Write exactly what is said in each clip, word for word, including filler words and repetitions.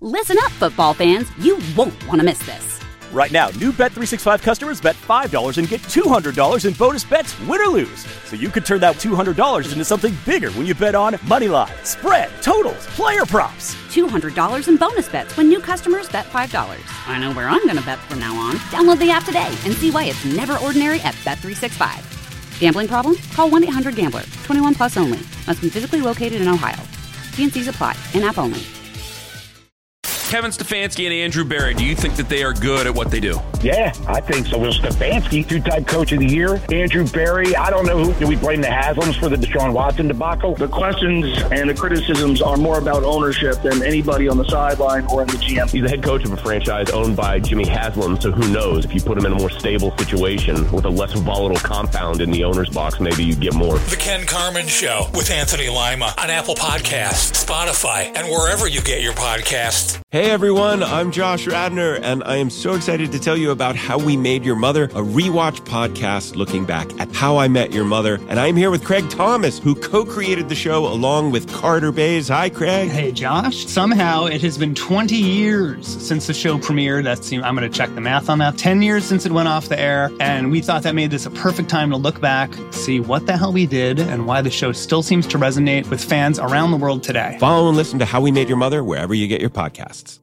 Listen up, football fans. You won't want to miss this. Right now, new Bet three sixty-five customers bet five dollars and get two hundred dollars in bonus bets, win or lose. So you could turn that two hundred dollars into something bigger when you bet on money line, spread, totals, player props. two hundred dollars in bonus bets when new customers bet five dollars. I know where I'm going to bet from now on. Download the app today and see why it's never ordinary at Bet three sixty-five. Gambling problem? Call one eight hundred gambler. twenty-one plus only. Must be physically located in Ohio. T and C's apply. In-app only. Kevin Stefanski and Andrew Berry, do you think that they are good at what they do? Yeah, I think so. Well, Stefanski, two-time coach of the year. Andrew Berry, I don't know who. Do we blame the Haslams for the Deshaun Watson debacle? The questions and the criticisms are more about ownership than anybody on the sideline or in the G M. He's the head coach of a franchise owned by Jimmy Haslam, so who knows? If you put him in a more stable situation with a less volatile compound in the owner's box, maybe you get more. The Ken Carman Show with Anthony Lima on Apple Podcasts, Spotify, and wherever you get your podcasts. Hey everyone, I'm Josh Radner, and I am so excited to tell you about How We Made Your Mother, a rewatch podcast looking back at How I Met Your Mother. And I'm here with Craig Thomas, who co-created the show along with Carter Bays. Hi, Craig. Hey, Josh. Somehow it has been twenty years since the show premiered. That's, I'm going to check the math on that. ten years since it went off the air, and we thought that made this a perfect time to look back, see what the hell we did, and why the show still seems to resonate with fans around the world today. Follow and listen to How We Made Your Mother wherever you get your podcasts.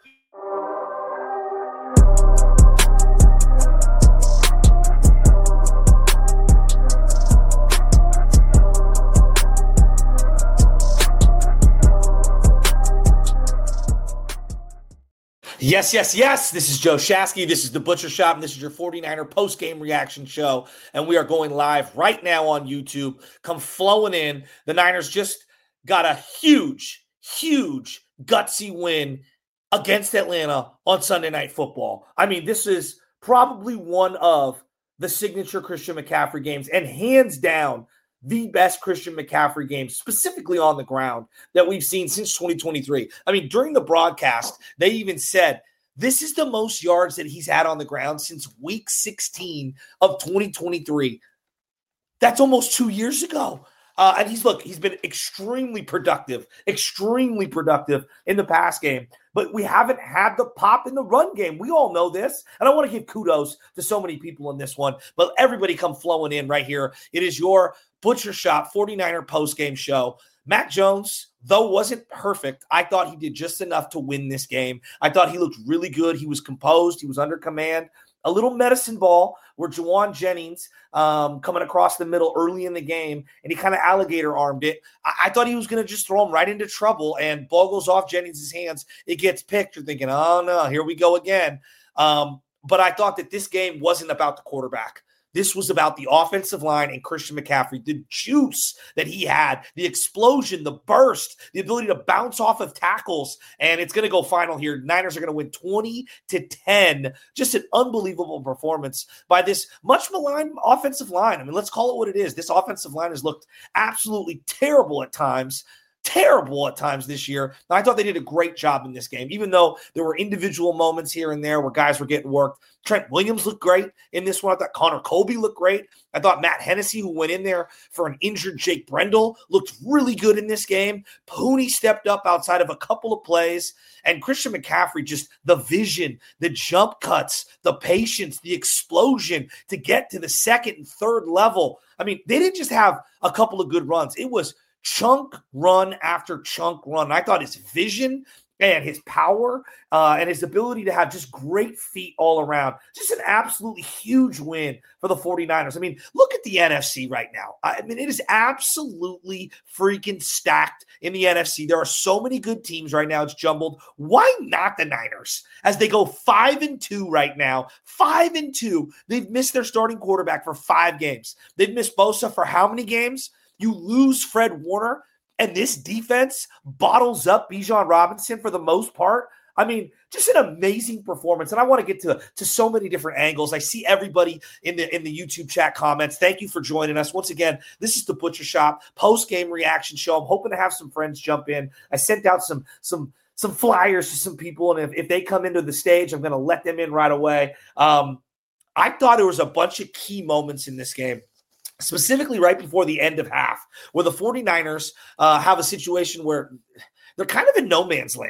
Yes, yes, yes. This is Joe Shasky. This is The Butcher Shop, and this is your forty-niner post-game reaction show. And we are going live right now on YouTube. Come flowing in. The Niners just got a huge, huge, gutsy win against Atlanta on Sunday Night Football. I mean, this is probably one of the signature Christian McCaffrey games, and hands down, the best Christian McCaffrey game, specifically on the ground, that we've seen since twenty twenty-three. I mean, during the broadcast, they even said this is the most yards that he's had on the ground since week sixteen of twenty twenty-three. That's almost two years ago. Uh, and he's, look, he's been extremely productive, extremely productive in the pass game. But we haven't had the pop in the run game. We all know this. And I want to give kudos to so many people in this one. But everybody come flowing in right here. It is your Butcher Shop forty-niner postgame show. Mac Jones, though wasn't perfect, I thought he did just enough to win this game. I thought he looked really good. He was composed. He was under command. A little medicine ball where Jawan Jennings um, coming across the middle early in the game, and he kind of alligator armed it. I, I thought he was going to just throw him right into trouble, and ball goes off Jennings' hands. It gets picked. You're thinking, oh, no, here we go again. Um, but I thought that this game wasn't about the quarterback. This was about the offensive line and Christian McCaffrey, the juice that he had, the explosion, the burst, the ability to bounce off of tackles. And it's going to go final here. Niners are going to win twenty to ten. Just an unbelievable performance by this much maligned offensive line. I mean, let's call it what it is. This offensive line has looked absolutely terrible at times. Terrible at times this year. I thought they did a great job in this game, even though there were individual moments here and there where guys were getting worked. Trent Williams looked great in this one. I thought Connor Colby looked great. I thought Matt Hennessy, who went in there for an injured Jake Brendel, looked really good in this game. Pooney stepped up outside of a couple of plays. And Christian McCaffrey, just the vision, the jump cuts, the patience, the explosion to get to the second and third level. I mean, they didn't just have a couple of good runs. It was chunk run after chunk run. I thought his vision and his power uh, and his ability to have just great feet all around, just an absolutely huge win for the forty-niners. I mean, look at the N F C right now. I mean, it is absolutely freaking stacked in the N F C. There are so many good teams right now. It's jumbled. Why not the Niners? As they go five and two right now, five and two, they've missed their starting quarterback for five games. They've missed Bosa for how many games? You lose Fred Warner, and this defense bottles up Bijan Robinson for the most part. I mean, just an amazing performance. And I want to get to, to so many different angles. I see everybody in the in the YouTube chat comments. Thank you for joining us. Once again, this is the Butcher Shop post-game reaction show. I'm hoping to have some friends jump in. I sent out some some some flyers to some people, and if, if they come into the stage, I'm going to let them in right away. Um, I thought there was a bunch of key moments in this game, specifically right before the end of half, where the forty-niners uh, have a situation where they're kind of in no man's land.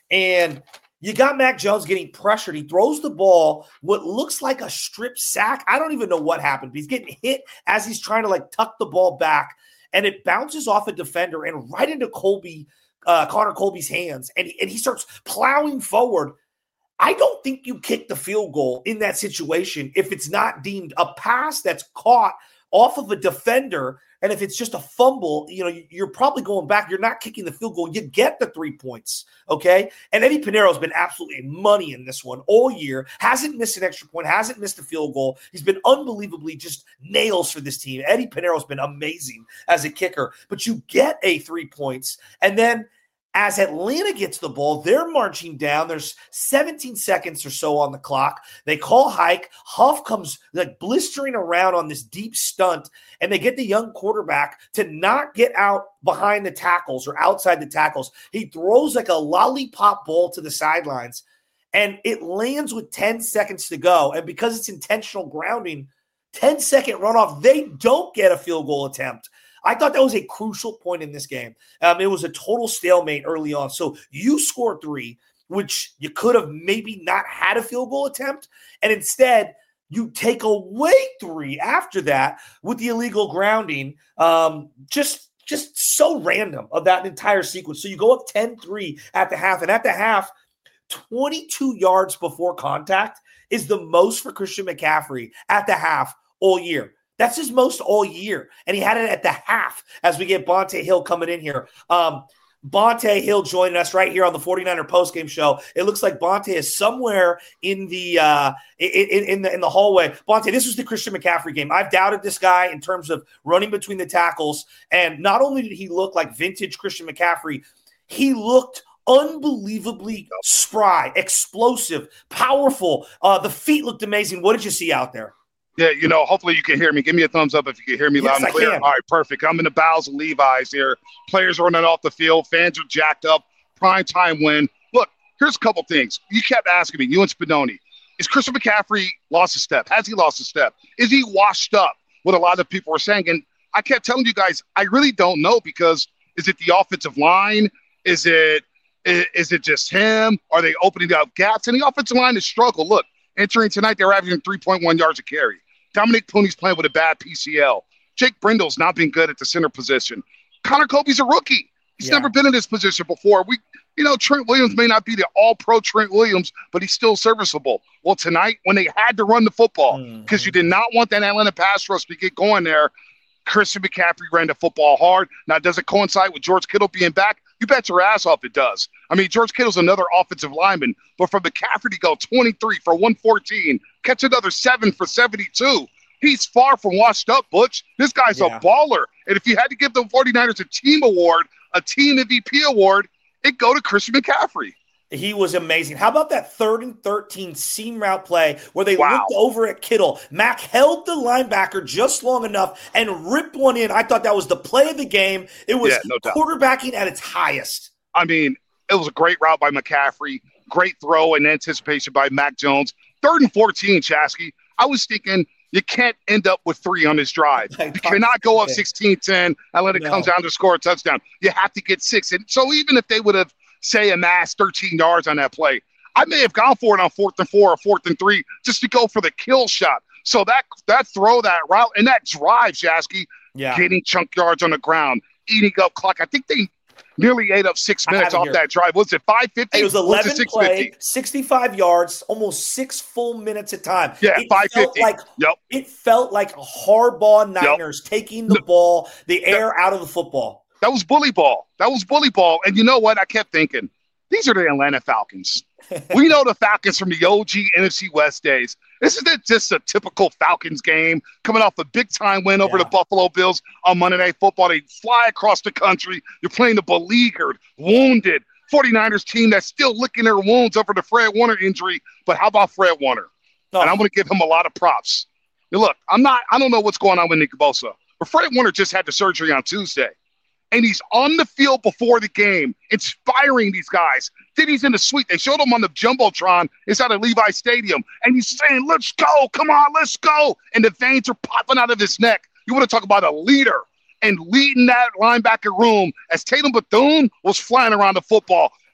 And you got Mac Jones getting pressured. He throws the ball, what looks like a strip sack. I don't even know what happened. But he's getting hit as he's trying to like tuck the ball back, and it bounces off a defender and right into Colby, uh, Connor Colby's hands, and he, and he starts plowing forward. I don't think you kick the field goal in that situation if it's not deemed a pass that's caught off of a defender. And if it's just a fumble, you know, you're probably going back. You're not kicking the field goal. You get the three points, okay? And Eddie Pinheiro's been absolutely money in this one all year. Hasn't missed an extra point. Hasn't missed a field goal. He's been unbelievably just nails for this team. Eddie Pinheiro's been amazing as a kicker. But you get a three points, and then as Atlanta gets the ball, they're marching down. There's seventeen seconds or so on the clock. They call hike. Huff comes like blistering around on this deep stunt, and they get the young quarterback to not get out behind the tackles or outside the tackles. He throws like a lollipop ball to the sidelines, and it lands with ten seconds to go. And because it's intentional grounding, ten-second runoff, they don't get a field goal attempt. I thought that was a crucial point in this game. Um, it was a total stalemate early on. So you score three, which you could have maybe not had a field goal attempt, and instead you take away three after that with the illegal grounding. Um, just, just so random of that entire sequence. So you go up ten three at the half, and at the half, twenty-two yards before contact is the most for Christian McCaffrey at the half all year. That's his most all year. And he had it at the half as we get Bonte Hill coming in here. Um, Bonte Hill joining us right here on the forty-niner postgame show. It looks like Bonte is somewhere in the uh, in, in the in the hallway. Bonte, this was the Christian McCaffrey game. I've doubted this guy in terms of running between the tackles. And not only did he look like vintage Christian McCaffrey, he looked unbelievably spry, explosive, powerful. Uh, the feet looked amazing. What did you see out there? Yeah, you know, hopefully you can hear me. Give me a thumbs up if you can hear me yes, loud and clear. All right, perfect. I'm in the bowels of Levi's here. Players are running off the field. Fans are jacked up. Prime time win. Look, here's a couple things. You kept asking me, you and Spinoni, is Christian McCaffrey lost a step? Has he lost a step? Is he washed up? What a lot of people were saying. And I kept telling you guys, I really don't know, because is it the offensive line? Is it is, is it just him? Are they opening up gaps? And the offensive line has struggled. Look, entering tonight, they're averaging three point one yards a carry. Dominic Pooney's playing with a bad P C L. Jake Brindle's not been good at the center position. Connor Colby's a rookie. He's yeah. never been in this position before. We, you know, Trent Williams may not be the all-pro Trent Williams, but he's still serviceable. Well, tonight, when they had to run the football, because mm-hmm. you did not want that Atlanta pass rush to get going there, Christian McCaffrey ran the football hard. Now, does it coincide with George Kittle being back? You bet your ass off it does. I mean, George Kittle's another offensive lineman, but for McCaffrey to go twenty-three for one fourteen, catch another seven for seventy-two, he's far from washed up, Butch. This guy's yeah. a baller. And if you had to give the forty-niners a team award, a team M V P award, it'd go to Christian McCaffrey. He was amazing. How about that third and thirteen seam route play where they wow. looked over at Kittle? Mac held the linebacker just long enough and ripped one in. I thought that was the play of the game. It was yeah, no doubt. quarterbacking at its highest. I mean, it was a great route by McCaffrey. Great throw and anticipation by Mac Jones. Third and fourteen, Chasky. I was thinking you can't end up with three on this drive. You cannot go up sixteen ten and let it no. come down to score a touchdown. You have to get six. And so even if they would have, say, amassed thirteen yards on that play, I may have gone for it on fourth and four or fourth and three just to go for the kill shot. So that that throw, that route, and that drive, Shasky, yeah. getting chunk yards on the ground, eating up clock. I think they nearly ate up six minutes off here. That drive. Was it five fifty? It was eleven play, sixty-five yards, almost six full minutes of time. Yeah, it five fifty. Like, yep. It felt like a hardball Niners yep. taking the ball, the air out of the football. That was bully ball. That was bully ball. And you know what? I kept thinking, these are the Atlanta Falcons. We know the Falcons from the O G N F C West days. This isn't just a typical Falcons game coming off a big-time win over yeah. the Buffalo Bills on Monday Night Football. They fly across the country. You're playing the beleaguered, wounded forty-niners team that's still licking their wounds over the Fred Warner injury. But how about Fred Warner? Oh. And I'm going to give him a lot of props. Now, look, I'm not – I don't know what's going on with Nick Bosa, but Fred Warner just had the surgery on Tuesday. And he's on the field before the game, inspiring these guys. Then he's in the suite. They showed him on the Jumbotron inside of Levi Stadium. And he's saying, let's go. Come on, let's go. And the veins are popping out of his neck. You want to talk about a leader and leading that linebacker room as Tatum Bethune was flying around the football.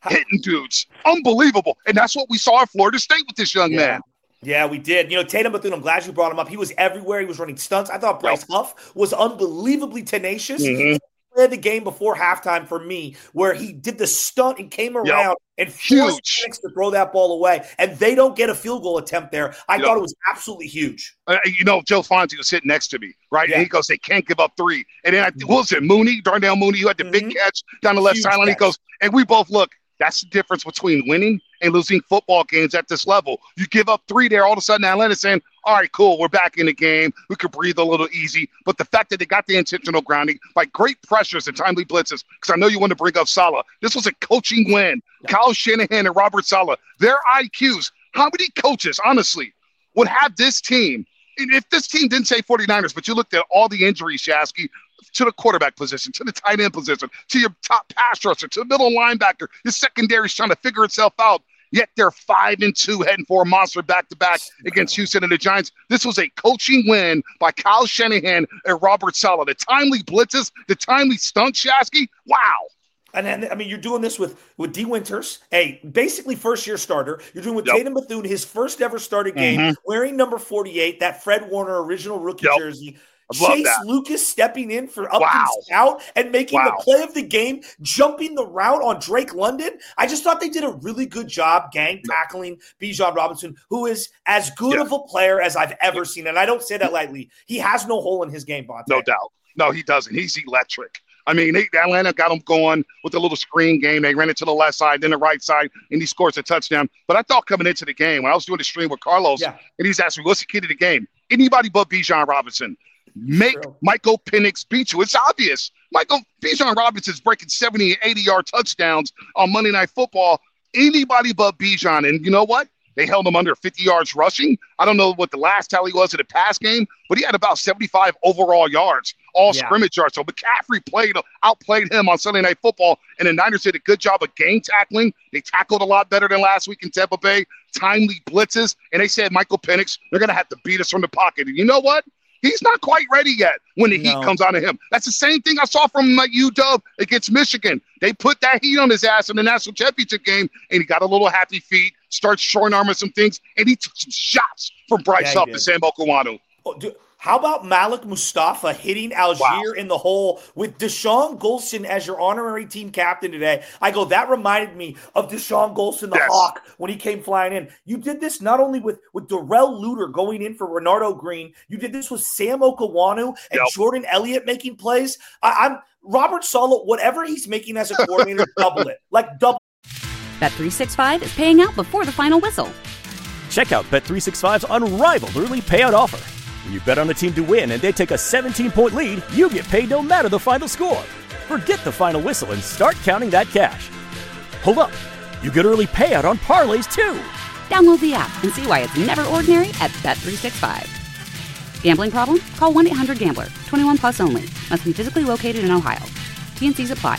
hitting dudes. Unbelievable. And that's what we saw at Florida State with this young yeah. man. Yeah, we did. You know, Tatum Bethune, I'm glad you brought him up. He was everywhere. He was running stunts. I thought Bryce yep. Huff was unbelievably tenacious. Mm-hmm. He played the game before halftime for me where he did the stunt and came around yep. and forced Phoenix to throw that ball away, and they don't get a field goal attempt there. I yep. thought it was absolutely huge. Uh, you know, Joe Fonzie was sitting next to me, right? Yeah. And he goes, they can't give up three. And then, I, what was it, Mooney, Darnell Mooney, who had the mm-hmm. big catch down the left huge sideline. He goes, and we both look. That's the difference between winning and losing football games at this level. You give up three there, all of a sudden Atlanta's saying, all right, cool, we're back in the game. We could breathe a little easy. But the fact that they got the intentional grounding by great pressures and timely blitzes, because I know you want to bring up Saleh. This was a coaching win. Yeah. Kyle Shanahan and Robert Saleh, their I Qs. How many coaches, honestly, would have this team? And if this team didn't say 49ers, but you looked at all the injuries, Shasky, to the quarterback position, to the tight end position, to your top pass rusher, to the middle linebacker. Your secondary is trying to figure itself out, yet they're five and two heading for a monster back-to-back against Houston and the Giants. This was a coaching win by Kyle Shanahan and Robert Saleh. The timely blitzes, the timely stunt, Shasky, wow. And then, I mean, you're doing this with, with D. Winters, a basically first-year starter. You're doing with yep. Tatum Bethune, his first ever starting game, mm-hmm. wearing number forty-eight, that Fred Warner original rookie yep. jersey. Chase Lucas stepping in for Upton wow. Scout and making wow. the play of the game, jumping the route on Drake London. I just thought they did a really good job gang tackling Bijan Robinson, who is as good yeah. of a player as I've ever seen. And I don't say that lightly. He has no hole in his game, Bonte. No doubt. No, he doesn't. He's electric. I mean, they, Atlanta got him going with a little screen game. They ran it to the left side, then the right side, and he scores a touchdown. But I thought coming into the game, when I was doing the stream with Carlos, yeah. and he's asking, what's the key to the game? Anybody but Bijan Robinson. Make True. Michael Penix beat you. It's obvious. Michael Bijan Robinson's breaking seventy and eighty-yard touchdowns on Monday Night Football. Anybody but Bijan. And you know what? They held him under fifty yards rushing. I don't know what the last tally was in the pass game, but he had about seventy-five overall yards, all yeah. scrimmage yards. So McCaffrey played, outplayed him on Sunday Night Football, and the Niners did a good job of game tackling. They tackled a lot better than last week in Tampa Bay, timely blitzes, and they said, Michael Penix, they're going to have to beat us from the pocket. And you know what? He's not quite ready yet when the no. heat comes out of him. That's the same thing I saw from like, U W against Michigan. They put that heat on his ass in the national championship game, and he got a little happy feet, starts short arming some things, and he took some shots from Bryce yeah, Huff and Sam Okwuonu. Oh, dude. How about Malik Mustafa hitting Algier wow. in the hole with Deshaun Golston as your honorary team captain today? I go, that reminded me of Deshaun Golston, the yes. Hawk, when he came flying in. You did this not only with, with Darrell Luter going in for Renardo Green, you did this with Sam Okwuonu and yep. Jordan Elliott making plays. I, I'm Robert Saleh, whatever he's making as a coordinator, double it. Like double. Bet three sixty-five is paying out before the final whistle. Check out Bet three sixty-five's unrivaled early payout offer. When you bet on a team to win and they take a seventeen-point lead, you get paid no matter the final score. Forget the final whistle and start counting that cash. Hold up. You get early payout on parlays, too. Download the app and see why it's never ordinary at Bet three sixty-five. Gambling problem? Call one eight hundred gambler. twenty-one plus only. Must be physically located in Ohio. T N Cs apply.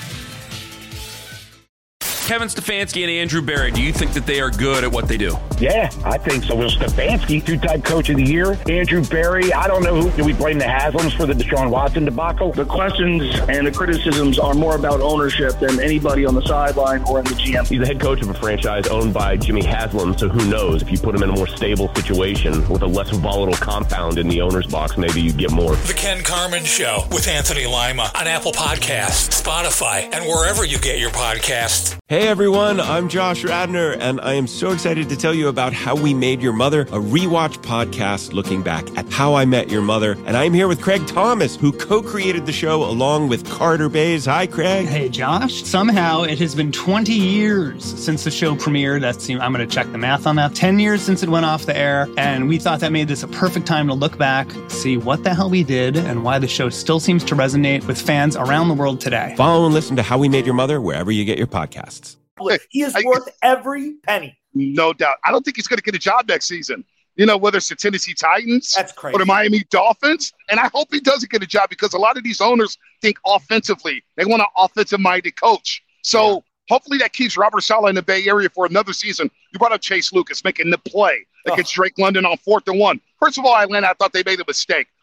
Kevin Stefanski and Andrew Berry, do you think that they are good at what they do? Yeah, I think so. Will Stefanski, two-time coach of the year. Andrew Berry, I don't know who. Do we blame the Haslams for the Deshaun Watson debacle? The questions and the criticisms are more about ownership than anybody on the sideline or in the G M. He's the head coach of a franchise owned by Jimmy Haslam, so who knows? If you put him in a more stable situation with a less volatile compound in the owner's box, maybe you get more. The Ken Carman Show with Anthony Lima on Apple Podcasts, Spotify, and wherever you get your podcasts. Hey everyone, I'm Josh Radnor, and I am so excited to tell you about How We Made Your Mother, a rewatch podcast looking back at How I Met Your Mother. And I'm here with Craig Thomas, who co-created the show along with Carter Bays. Hi, Craig. Hey, Josh. Somehow it has been twenty years since the show premiered. That's, I'm going to check the math on that. ten years since it went off the air, and we thought that made this a perfect time to look back, see what the hell we did, and why the show still seems to resonate with fans around the world today. Follow and listen to How We Made Your Mother wherever you get your podcasts. He is worth every penny. No doubt. I don't think he's going to get a job next season. You know, whether it's the Tennessee Titans That's crazy. or the Miami Dolphins. And I hope he doesn't get a job because a lot of these owners think offensively. They want an offensive-minded coach. So yeah. hopefully that keeps Robert Saleh in the Bay Area for another season. You brought up Chase Lucas making the play against oh. Drake London on fourth and one. First of all, Atlanta, I thought they made a mistake.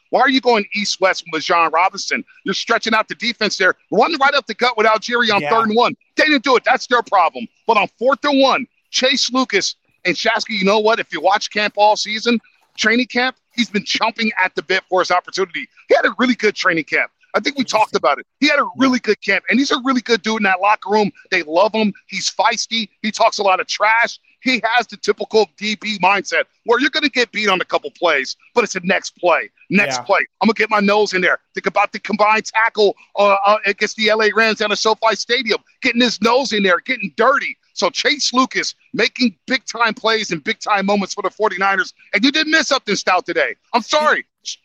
Why are you going east-west with Bijan Robinson? You're stretching out the defense there. Run right up the gut with Algieri on yeah. third and one. They didn't do it. That's their problem. But on fourth and one, Chase Lucas and Shasky, you know what? If you watch camp all season, training camp, he's been chomping at the bit for his opportunity. He had a really good training camp. I think we talked about it. He had a really good camp, and he's a really good dude in that locker room. They love him. He's feisty. He talks a lot of trash. He has the typical D B mindset where you're going to get beat on a couple plays, but it's the next play. Next yeah. play. I'm going to get my nose in there. Think about the combined tackle uh, uh, against the L A Rams down at SoFi Stadium, getting his nose in there, getting dirty. So Chase Lucas making big-time plays and big-time moments for the 49ers, and you didn't miss something stout today. I'm sorry.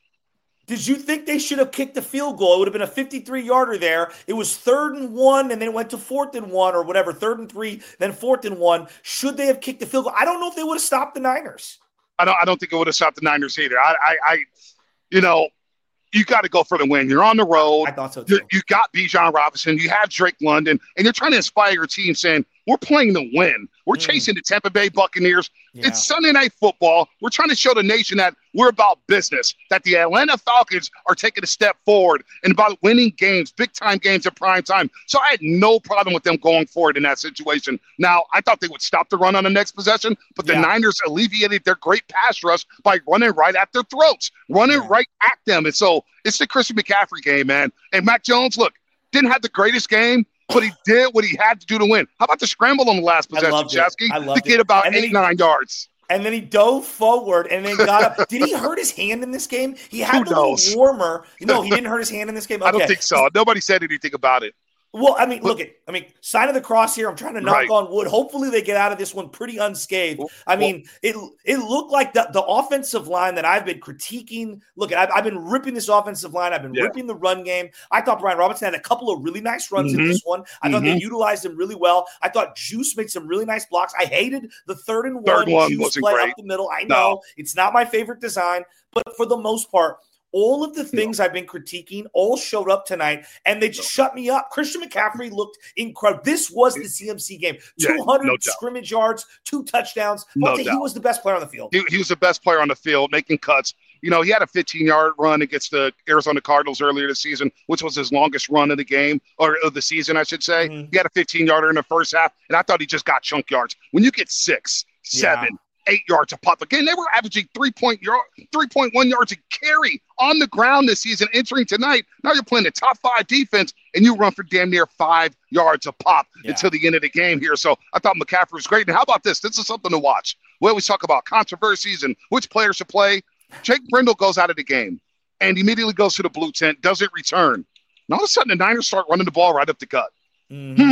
Did you think they should have kicked the field goal? It would have been a fifty-three-yarder there. It was third and one, and then it went to fourth and one or whatever, third and three, then fourth and one. Should they have kicked the field goal? I don't know if they would have stopped the Niners. I don't I don't think it would have stopped the Niners either. I, I, I you know, you got to go for the win. You're on the road. I thought so too. You, you got Bijan Robinson. You have Drake London, and you're trying to inspire your team saying, we're playing to win. We're mm. chasing the Tampa Bay Buccaneers. Yeah. It's Sunday Night Football. We're trying to show the nation that we're about business, that the Atlanta Falcons are taking a step forward and about winning games, big-time games at prime time. So I had no problem with them going forward in that situation. Now, I thought they would stop the run on the next possession, but the yeah. Niners alleviated their great pass rush by running right at their throats, running yeah. right at them. And so it's the Christian McCaffrey game, man. And Mac Jones, look, didn't have the greatest game, but he did what he had to do to win. How about the scramble on the last possession, Chesky? I loved to get about eight, he, nine yards. And then he dove forward and then got up. Did he hurt his hand in this game? He had the little warmer. No, he didn't hurt his hand in this game? Okay. I don't think so. Nobody said anything about it. Well, I mean, look at, I mean, sign of the cross here. I'm trying to knock right. on wood. Hopefully they get out of this one pretty unscathed. I mean, it it looked like the, the offensive line that I've been critiquing. Look, I've, I've been ripping this offensive line. I've been yeah. ripping the run game. I thought Brian Robinson had a couple of really nice runs mm-hmm. in this one. I mm-hmm. thought they utilized him really well. I thought Juice made some really nice blocks. I hated the third and third one, one Juice play great. up the middle. I no. know it's not my favorite design, but for the most part, all of the things no. I've been critiquing all showed up tonight, and they just no. shut me up. Christian McCaffrey looked incredible. This was the C M C game. Yeah, two hundred no scrimmage yards, two touchdowns. No he was the best player on the field. He, he was the best player on the field, making cuts. You know, he had a fifteen-yard run against the Arizona Cardinals earlier this season, which was his longest run of the game, or of the season, I should say. Mm-hmm. He had a fifteen-yarder in the first half, and I thought he just got chunk yards. When you get six, seven, yeah. eight yards a pop. Again, they were averaging three point yard, three point one yards a carry on the ground this season entering tonight. Now you're playing the top five defense, and you run for damn near five yards a pop yeah. until the end of the game here. So I thought McCaffrey was great. And how about this? This is something to watch. We always talk about controversies and which players should play. Jake Brendel goes out of the game and immediately goes to the blue tent, doesn't return. And all of a sudden, the Niners start running the ball right up the gut. Mm-hmm.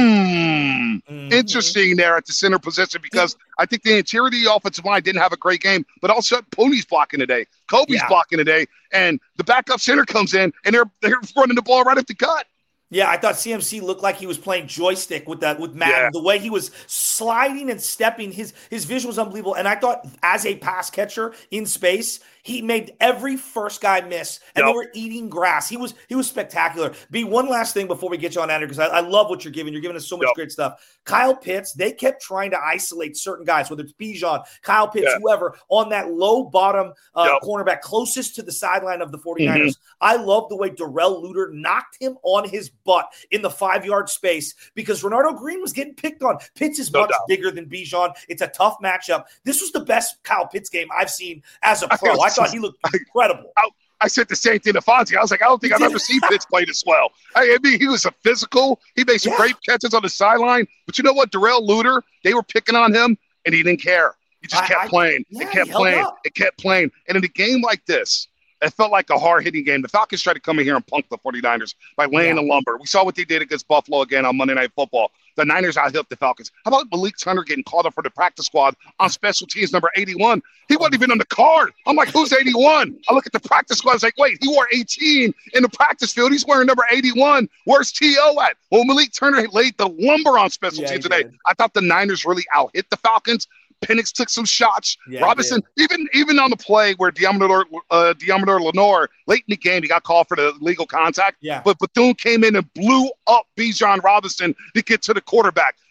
Hmm. Mm-hmm. Interesting there at the center position because I think the interior of the offensive line didn't have a great game, but all of a sudden, Pony's blocking today. Kobe's yeah. blocking today, and the backup center comes in, and they're they're running the ball right up the gut. Yeah, I thought C M C looked like he was playing joystick with that with Madden. Yeah. The way he was sliding and stepping, his his vision was unbelievable. And I thought as a pass catcher in space, he made every first guy miss, and yep. they were eating grass. He was he was spectacular. B, one last thing before we get you on Andrew, because I, I love what you're giving. You're giving us so much yep. great stuff. Kyle Pitts, they kept trying to isolate certain guys, whether it's Bijan, Kyle Pitts, yeah. whoever, on that low bottom uh, yep. cornerback closest to the sideline of the 49ers. Mm-hmm. I love the way Darrell Luter knocked him on his butt in the five-yard space because Renardo Green was getting picked on. Pitts is no much doubt. bigger than Bijan. It's a tough matchup. This was the best Kyle Pitts game I've seen as a pro. I, I thought he looked incredible. I, I said the same thing to Fonzie. I was like, I don't think I've ever seen Pitts play this well. I, I mean, he was a physical. He made some yeah. great catches on the sideline. But you know what? Darrell Luter, they were picking on him, and he didn't care. He just I, kept I, playing. Yeah, it kept playing. Up. It kept playing. And in a game like this, it felt like a hard-hitting game. The Falcons tried to come in here and punk the 49ers by laying yeah. the lumber. We saw what they did against Buffalo again on Monday Night Football. The Niners out-hit the Falcons. How about Malik Turner getting called up for the practice squad on special teams number eighty-one? He wasn't even on the card. I'm like, who's eighty-one? I look at the practice squad. I was like, wait, he wore eighteen in the practice field. He's wearing number eighty-one. Where's T O at? Well, Malik Turner laid the lumber on special yeah, teams today. Did. I thought the Niners really out-hit the Falcons. Penix took some shots. Yeah, Robinson, even even on the play where Deommodore uh, Deommodore Lenoir, late in the game, he got called for the legal contact. Yeah. But Bethune came in and blew up Bijan Robinson to get to the quarterback.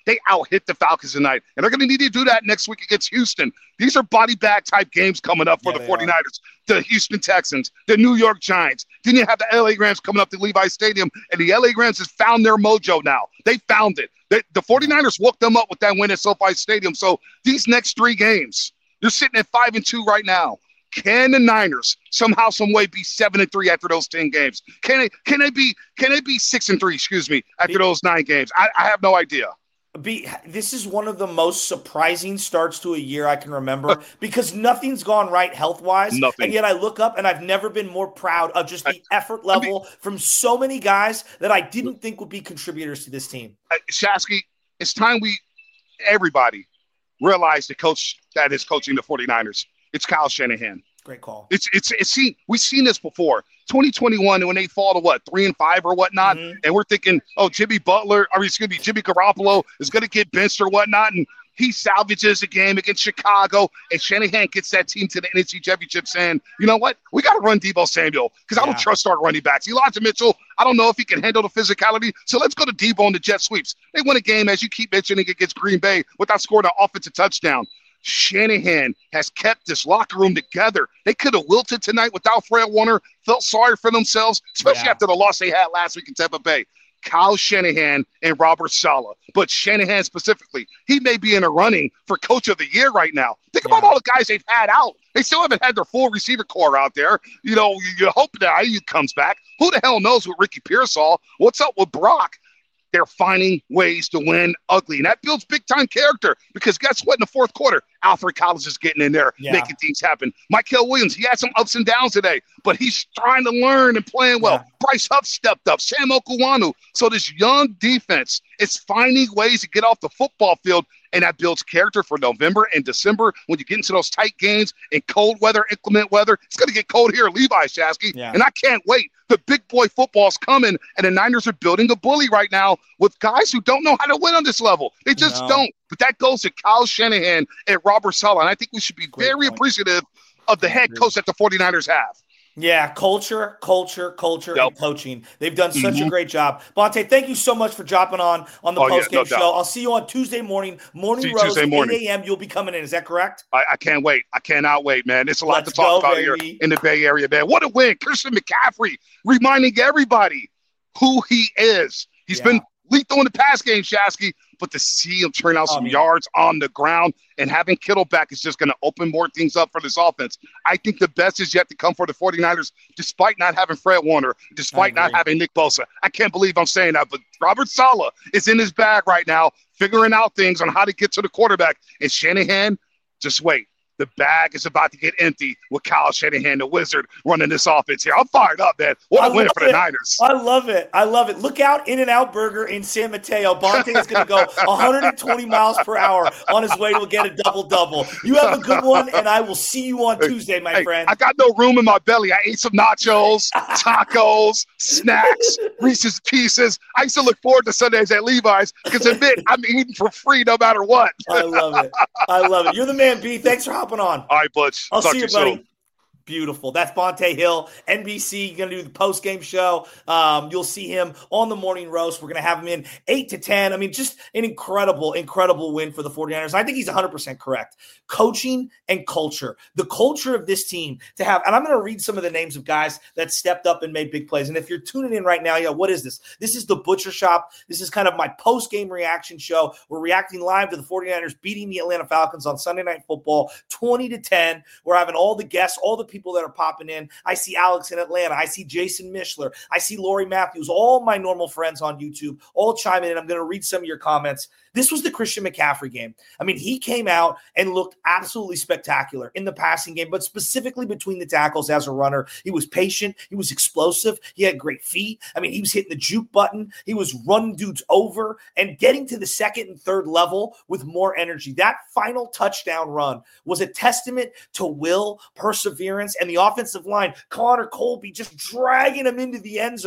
They out-hit the Falcons tonight, and they're going to need to do that next week against Houston. These are body bag type games coming up for yeah, the 49ers, are. The Houston Texans, the New York Giants. Then you have the L A Rams coming up to Levi Stadium, and the L A Rams has found their mojo now. They found it. They, the 49ers woke them up with that win at SoFi Stadium. So these next three games, you're sitting at five and two right now. Can the Niners somehow, some way be seven and three after those ten games? Can they? Can they be? Can they be six and three? Excuse me, after be, those nine games. I, I have no idea. Be this is one of the most surprising starts to a year I can remember because nothing's gone right health wise. Nothing. And yet I look up and I've never been more proud of just the I, effort level I mean, from so many guys that I didn't think would be contributors to this team. Uh, Shasky, it's time we everybody realize the coach that is coaching the 49ers. It's Kyle Shanahan. Great call. It's it's it's seen we've seen this before. twenty twenty-one when they fall to what three and five or whatnot, mm-hmm. and we're thinking, oh, Jimmy Butler, I mean, excuse me, Jimmy Garoppolo is going to get benched or whatnot, and he salvages a game against Chicago, and Shanahan gets that team to the N F C Championship, saying, you know what, we got to run Deebo Samuel because yeah. I don't trust our running backs. Elijah Mitchell, I don't know if he can handle the physicality, so let's go to Deebo on the jet sweeps. They win a game, as you keep mentioning, against Green Bay without scoring an offensive touchdown. Shanahan has kept this locker room together. They could have wilted tonight without Fred Warner, felt sorry for themselves, especially yeah. after the loss they had last week in Tampa Bay. Kyle Shanahan and Robert Saleh, but Shanahan specifically, he may be in a running for coach of the year right now. Think yeah. about all the guys they've had out. They still haven't had their full receiver core out there. You know, you, you hope that Ayuk comes back. Who the hell knows what Ricky Pearsall? What's up with Brock? They're finding ways to win ugly. And that builds big-time character because guess what? In the fourth quarter, Alfred Collins is getting in there, yeah. making things happen. Michael Williams, he had some ups and downs today, but he's trying to learn and playing well. Yeah. Bryce Huff stepped up. Sam Okuwanu. So this young defense is finding ways to get off the football field, and that builds character for November and December when you get into those tight games in cold weather, inclement weather. It's going to get cold here at Levi, Shasky, yeah. and I can't wait. The big boy football's coming, and the Niners are building a bully right now with guys who don't know how to win on this level. They just no. don't. But that goes to Kyle Shanahan and Robert Saleh, and I think we should be Great very point. appreciative of the head coach that the 49ers have. Yeah, culture, culture, culture, yep. and coaching. They've done such mm-hmm. a great job. Bonte, thank you so much for dropping on on the oh, postgame yeah, no show. Doubt. I'll see you on Tuesday morning, Morning Rose, eight a.m. You'll be coming in. Is that correct? I, I can't wait. I cannot wait, man. It's a lot Let's to talk go, about baby. here in the Bay Area, man. What a win. Christian McCaffrey reminding everybody who he is. He's yeah. been lethal in the pass game, Shasky, but to see him turn out some oh, yards on the ground and having Kittle back is just going to open more things up for this offense. I think the best is yet to come for the 49ers, despite not having Fred Warner, despite not having Nick Bosa. I can't believe I'm saying that, but Robert Saleh is in his bag right now, figuring out things on how to get to the quarterback. And Shanahan, just wait. The bag is about to get empty with Kyle Shanahan, the wizard, running this offense here. I'm fired up, man. What a win for the Niners. I love it. I love it. Look out, In-N-Out Burger in San Mateo. Bonte is going to go one hundred twenty miles per hour on his way to get a double-double. You have a good one, and I will see you on Tuesday, my hey, friend. I got no room in my belly. I ate some nachos, tacos, snacks, Reese's Pieces. I used to look forward to Sundays at Levi's because admit I'm eating for free no matter what. I love it. I love it. You're the man, B. Thanks for hopping on. All right, Butch. I'll Talk see you, you buddy. Soon. Beautiful. That's Bonte Hill, N B C. Going to do the post-game show. Um, you'll see him on the Morning Roast. We're going to have him in eight to ten. I mean, just an incredible, incredible win for the 49ers. I think he's one hundred percent correct. Coaching and culture. The culture of this team to have, and I'm going to read some of the names of guys that stepped up and made big plays. And if you're tuning in right now, yeah, what is this? This is the Butcher Shop. This is kind of my post-game reaction show. We're reacting live to the 49ers beating the Atlanta Falcons on Sunday Night Football, twenty to ten. We're having all the guests, all the people that are popping in. I see Alex in Atlanta. I see Jason Mishler. I see Lori Matthews, all my normal friends on YouTube, all chiming in. I'm going to read some of your comments. This was the Christian McCaffrey game. I mean, he came out and looked absolutely spectacular in the passing game, but specifically between the tackles as a runner. He was patient. He was explosive. He had great feet. I mean, he was hitting the juke button. He was running dudes over and getting to the second and third level with more energy. That final touchdown run was a testament to will, perseverance, and the offensive line, Connor Colby just dragging him into the end zone.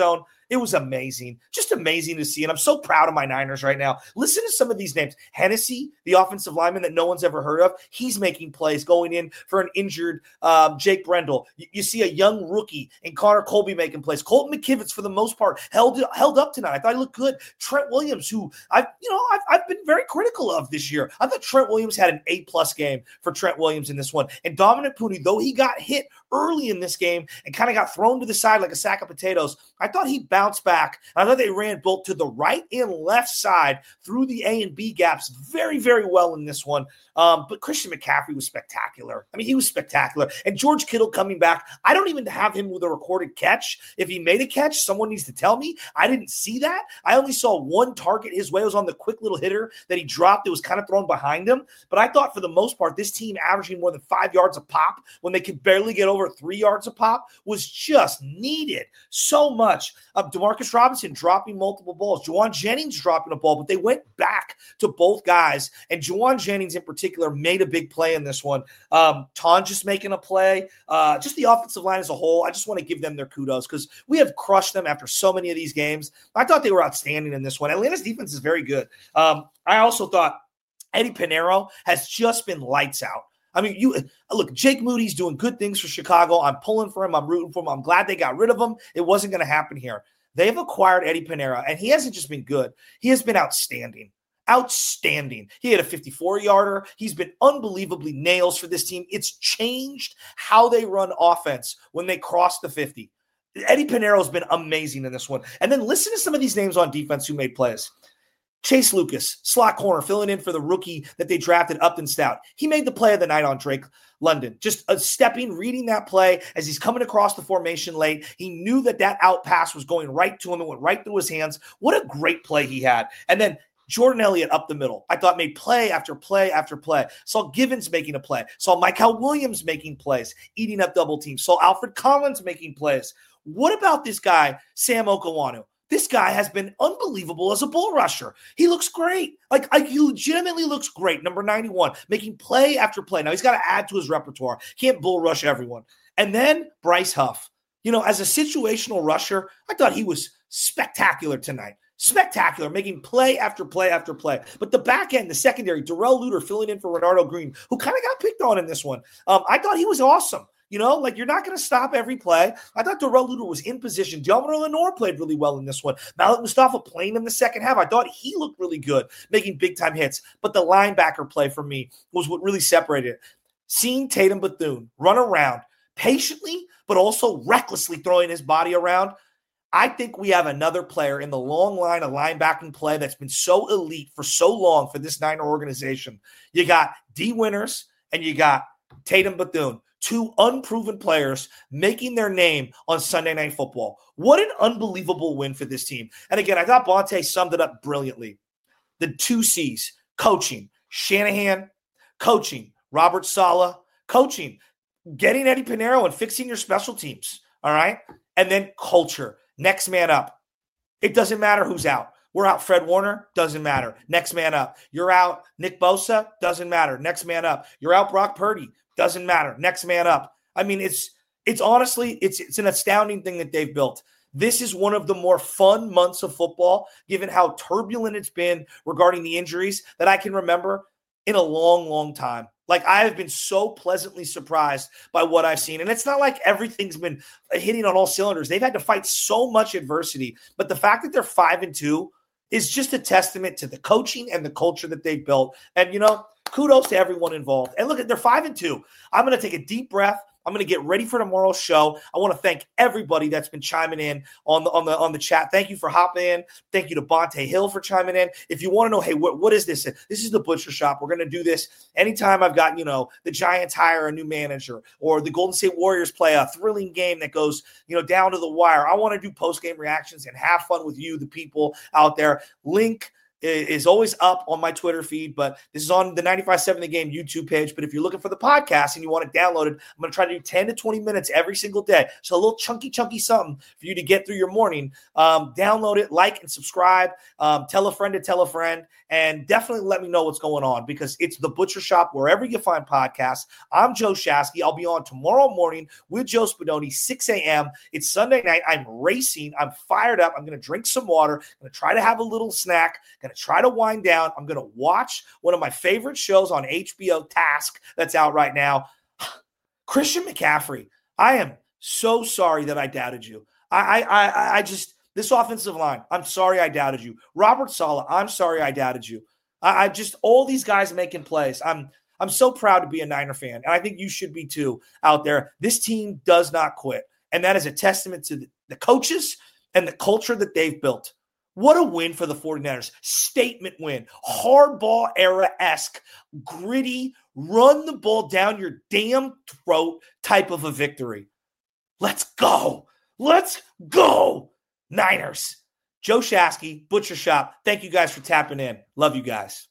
It was amazing. Just amazing to see. And I'm so proud of my Niners right now. Listen to some of these names. Hennessy, the offensive lineman that no one's ever heard of, he's making plays going in for an injured um, Jake Brendel. You, you see a young rookie in Connor Colby making plays. Colton McKivitz, for the most part, held held up tonight. I thought he looked good. Trent Williams, who I've, you know, I've, I've been very critical of this year. I thought Trent Williams had an A-plus game for Trent Williams in this one. And Dominic Puni, though he got hit early in this game and kind of got thrown to the side like a sack of potatoes, I thought he bounced back. I thought they ran both to the right and left side through the A and B gaps very, very well in this one. Um, but Christian McCaffrey was spectacular. I mean, he was spectacular. And George Kittle coming back, I don't even have him with a recorded catch. If he made a catch, someone needs to tell me. I didn't see that. I only saw one target his way. It was on the quick little hitter that he dropped. It was kind of thrown behind him. But I thought for the most part, this team averaging more than five yards a pop when they could barely get over three yards a pop was just needed so much. Uh, Demarcus Robinson dropping multiple balls. Juwan Jennings dropping a ball, but they went back to both guys. And Juwan Jennings in particular made a big play in this one. Um, Ton just making a play. Uh, just the offensive line as a whole, I just want to give them their kudos because we have crushed them after so many of these games. I thought they were outstanding in this one. Atlanta's defense is very good. Um, I also thought Eddie Pinheiro has just been lights out. I mean, you look, Jake Moody's doing good things for Chicago. I'm pulling for him. I'm rooting for him. I'm glad they got rid of him. It wasn't going to happen here. They've acquired Eddie Pinheiro, and he hasn't just been good. He has been outstanding. Outstanding. He had a fifty-four-yarder. He's been unbelievably nails for this team. It's changed how they run offense when they cross the fifty. Eddie Pinheiro has been amazing in this one. And then listen to some of these names on defense who made plays. Chase Lucas, slot corner, filling in for the rookie that they drafted, Upton Stout. He made the play of the night on Drake London. Just a stepping, reading that play as he's coming across the formation late. He knew that that out pass was going right to him. It went right through his hands. What a great play he had. And then Jordan Elliott up the middle, I thought made play after play after play. Saw Givens making a play. Saw Michael Williams making plays, eating up double teams. Saw Alfred Collins making plays. What about this guy, Sam Okawanu? This guy has been unbelievable as a bull rusher. He looks great. Like, like he legitimately looks great. Number ninety-one, making play after play. Now, he's got to add to his repertoire. Can't bull rush everyone. And then Bryce Huff. You know, as a situational rusher, I thought he was spectacular tonight. Spectacular, making play after play after play. But the back end, the secondary, Darrell Luter filling in for Renardo Green, who kind of got picked on in this one. Um, I thought he was awesome. You know, like you're not going to stop every play. I thought Darrell Luter was in position. Deommodore Lenoir played really well in this one. Malik Mustafa playing in the second half. I thought he looked really good, making big-time hits. But the linebacker play for me was what really separated it. Seeing Tatum Bethune run around patiently, but also recklessly throwing his body around, I think we have another player in the long line of linebacking play that's been so elite for so long for this Niner organization. You got D. Winters and you got Tatum Bethune, two unproven players making their name on Sunday Night Football. What an unbelievable win for this team. And again, I thought Bonte summed it up brilliantly. The two C's, coaching, Shanahan, coaching, Robert Saleh, coaching, getting Eddie Pinheiro and fixing your special teams, all right? And then culture. Next man up. It doesn't matter who's out. We're out Fred Warner. Doesn't matter. Next man up. You're out Nick Bosa. Doesn't matter. Next man up. You're out Brock Purdy. Doesn't matter. Next man up. I mean, it's it's honestly, it's it's an astounding thing that they've built. This is one of the more fun months of football, given how turbulent it's been regarding the injuries that I can remember in a long, long time. Like, I have been so pleasantly surprised by what I've seen. And it's not like everything's been hitting on all cylinders. They've had to fight so much adversity. But the fact that they're five and two is just a testament to the coaching and the culture that they've built. And, you know, kudos to everyone involved. And look, they're five and two. I'm going to take a deep breath. I'm going to get ready for tomorrow's show. I want to thank everybody that's been chiming in on the on the on the chat. Thank you for hopping in. Thank you to Bonte Hill for chiming in. If you want to know, hey, what, what is this? This is the Butcher Shop. We're going to do this anytime I've got, you know, the Giants hire a new manager or the Golden State Warriors play a thrilling game that goes, you know, down to the wire. I want to do post-game reactions and have fun with you, the people out there. Link is always up on my Twitter feed, but this is on the ninety-five point seven The Game YouTube page. But if you're looking for the podcast and you want it downloaded, I'm going to try to do ten to twenty minutes every single day. So a little chunky, chunky something for you to get through your morning. Um, download it, like and subscribe. Um, tell a friend to tell a friend, and definitely let me know what's going on, because it's The Butcher Shop wherever you find podcasts. I'm Joe Shasky. I'll be on tomorrow morning with Joe Spadoni, six a.m. It's Sunday night. I'm racing. I'm fired up. I'm going to drink some water. I'm going to try to have a little snack. Going to try to wind down. I'm going to watch one of my favorite shows on H B O, Task, that's out right now. Christian McCaffrey, I am so sorry that I doubted you. I, I, I, I just, this offensive line, I'm sorry I doubted you. Robert Saleh, I'm sorry I doubted you. I, I just, all these guys making plays. I'm, I'm so proud to be a Niner fan, and I think you should be too out there. This team does not quit, and that is a testament to the, the coaches and the culture that they've built. What a win for the 49ers. Statement win. Hardball era-esque, gritty, run the ball down your damn throat type of a victory. Let's go. Let's go, Niners. Joe Shasky, Butcher Shop. Thank you guys for tapping in. Love you guys.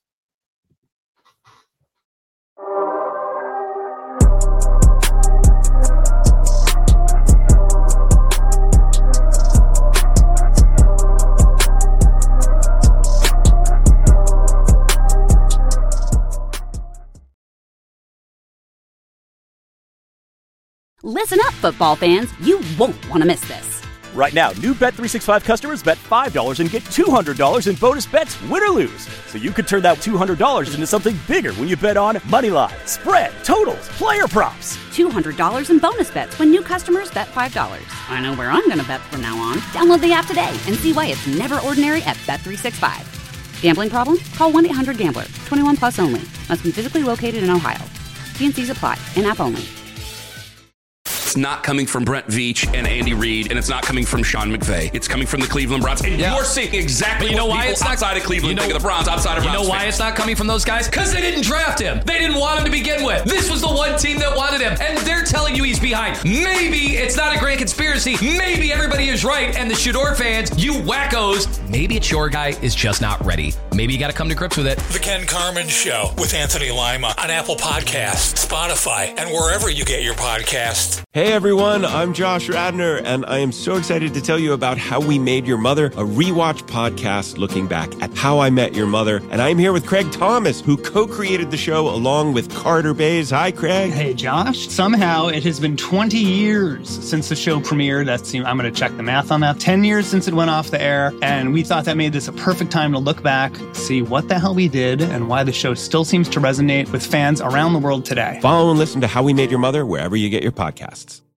Listen up, football fans. You won't want to miss this. Right now, new Bet three sixty-five customers bet five dollars and get two hundred dollars in bonus bets, win or lose. So you could turn that two hundred dollars into something bigger when you bet on Moneyline, spread, totals, player props. two hundred dollars in bonus bets when new customers bet five dollars. I know where I'm going to bet from now on. Download the app today and see why it's never ordinary at Bet three sixty-five. Gambling problem? Call one eight hundred gambler. twenty-one plus only. Must be physically located in Ohio. T and C's apply. In-app only. It's not coming from Brent Veach and Andy Reid, and it's not coming from Sean McVay. It's coming from the Cleveland Browns. And yeah. you're seeing exactly but you know what why people it's not, outside of Cleveland you know, think of the Browns, outside of You Browns know why fans. it's not coming from those guys? Because they didn't draft him. They didn't want him to begin with. This was the one team that wanted him, and they're telling you he's behind. Maybe it's not a grand conspiracy. Maybe everybody is right, and the Shador fans, you wackos, maybe it's your guy is just not ready. Maybe you got to come to grips with it. The Ken Carman Show with Anthony Lima on Apple Podcasts, Spotify, and wherever you get your podcasts. Hey everyone, I'm Josh Radner, and I am so excited to tell you about How We Made Your Mother, a rewatch podcast looking back at How I Met Your Mother. And I'm here with Craig Thomas, who co-created the show along with Carter Bays. Hi, Craig. Hey, Josh. Somehow it has been twenty years since the show premiered. That's, I'm going to check the math on that. ten years since it went off the air, and we thought that made this a perfect time to look back, see what the hell we did, and why the show still seems to resonate with fans around the world today. Follow and listen to How We Made Your Mother wherever you get your podcasts.